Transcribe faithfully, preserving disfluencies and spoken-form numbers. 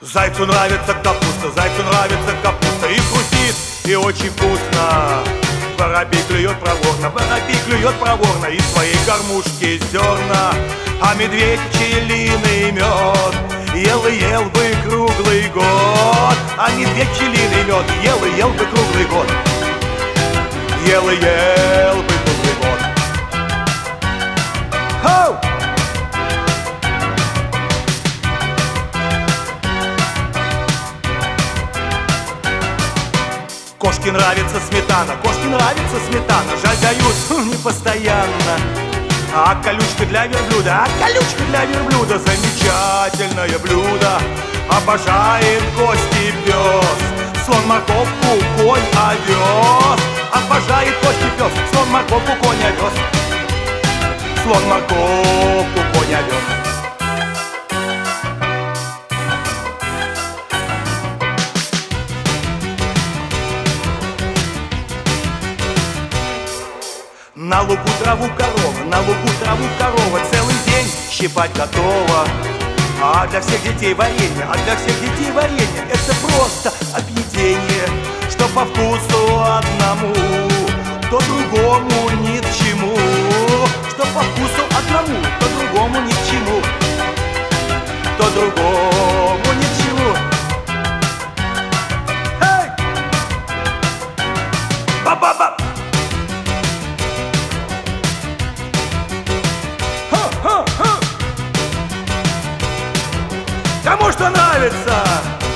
Зайцу нравится капуста, зайцу нравится капуста. И хрустит, и очень вкусно. Воробей клюет проворно, воробей клюет проворно из своей кормушки зерна. А медведь пчелиный мед ел и ел бы круглый год. А медведь пчелиный мед ел и ел бы круглый год. Ел и ел бы круглый год. Хоу! Кошке нравится сметана, кошке нравится сметана. Жаль, дают не постоянно. А колючка для верблюда, а колючка для верблюда замечательное блюдо. Обожает кости пес, слон морковку, конь овес. Обожает кости пес, слон морковку, конь овес. Слон морковку, конь овес. На лугу траву корова, на лугу траву корова целый день щипать готова. А для всех детей варенье, а для всех детей варенье это просто объедение, что по вкусу одному, то другому ни к чему. Что по вкусу одному, то другому ни к чему, то другому ни к чему. Эй! Ба-ба-ба! Кому что нравится?